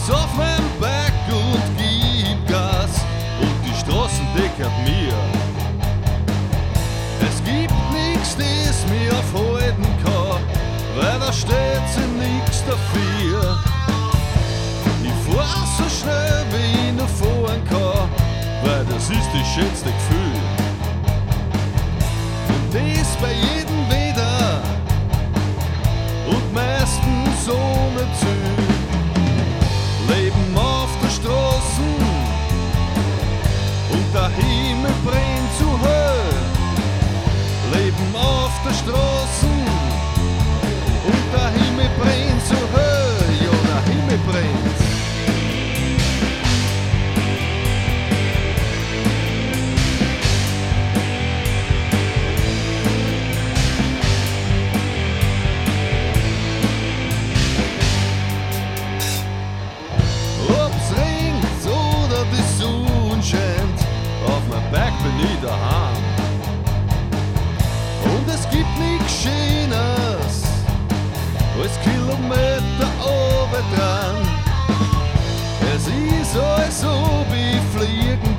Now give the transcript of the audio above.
auf meinem Berg und gib Gas und die Straßen deckert mir. Es gibt nichts, das mir aufhalten kann, weil da steht sie nix dafür. Ich fahr so schnell, wie ich nur fahren kann, weil das ist das schönste Gefühl. Und das bei jedem Wetter und meistens ohne Ziel. Leben auf der Straße und der Himmel brennt zu hell. Leben auf der Straße und der Himmel brennt zu hell. Ja, der Himmel brennt. Auf meinem Berg bin ich daheim. Und es gibt nichts Schönes als Kilometer oben dran. Es ist alles so wie Fliegen